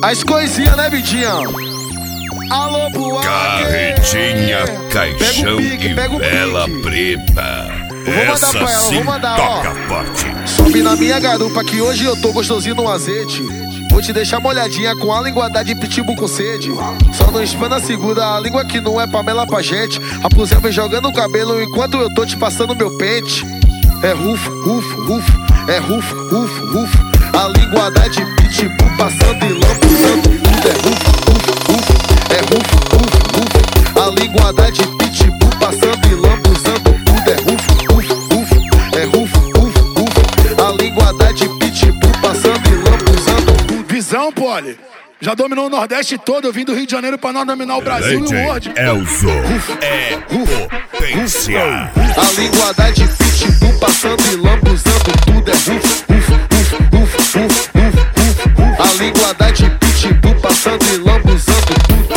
As coisinhas, né, Vidinha? Alô, Buarque. Carretinha, caixão e vela preta. Essa pra ela, sim vou mandar, toca forte. Sobe na minha garupa que hoje eu tô gostosinho no azeite. Vou te deixar molhadinha com a linguada de pitbull com sede. Só não espana, segura a língua que não é Pamela pra gente. A blusinha vem jogando o cabelo enquanto eu tô te passando meu pente. É rufo, rufo, rufo, é rufo, rufo, rufo. A linguada de pitbull passando e lambuzando tudo. É rufo, rufo, rufo, é rufo, rufo, rufo. A linguada de pitbull passando e lambuzando tudo. É rufo, rufo, rufo, é rufo, rufo, rufo. A linguada de pitbull passando e lambuzando tudo. Visão, Poli. Já dominou o Nordeste todo, eu vim do Rio de Janeiro pra nós dominar o Brasil e o World. Elzo é potência. A linguada de pitbull passando e lambuzando tudo. É rufo, rufo, rufo, rufo, rufo, rufo. A linguada de pitbull passando e lambuzando tudo.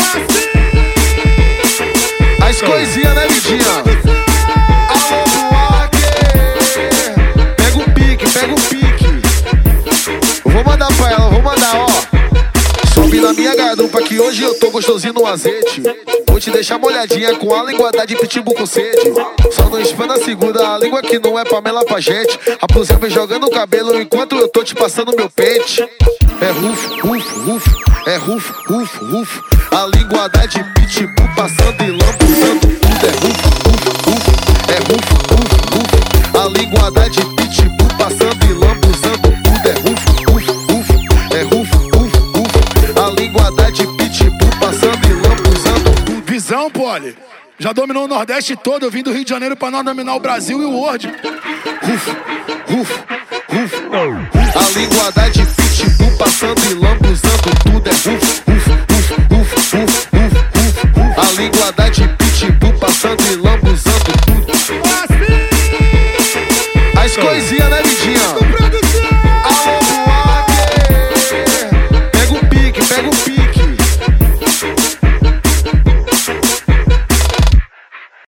As coisinhas, né, Vidinha? Alô, Buarque. Pega o pique, pega o pique. Eu vou mandar pra ela, vou mandar, ó. Sobe na minha garupa que hoje eu tô gostosinho no azeite. Vou te deixar molhadinha com a linguada de pitbull com sede. Só não espana, segura a língua que não é Pamela pra gente. A blusinha vem jogando o cabelo enquanto eu tô te passando meu pente. É rufo, rufo, rufo, é rufo, rufo, rufo. A linguada de pitbull passando e lambuzando tudo. É rufo, rufo, rufo, é rufo, rufo, rufo. A linguada de pitbull passando e lambuzando tudo. É rufo, rufo, rufo, é rufo, rufo, rufo. A linguada de pitbull passando e lambuzando tudo. Visão, Poli. Já dominou o Nordeste todo, eu vim do Rio de Janeiro pra nós dominar o Brasil e o World. Rufo, rufo, rufo. A linguada de pitbull passando e lambuzando tudo. É rufo, rufo, rufo, rufo, rufo, rufo. A linguada de pitbull passando e lambuzando tudo. As coisinhas.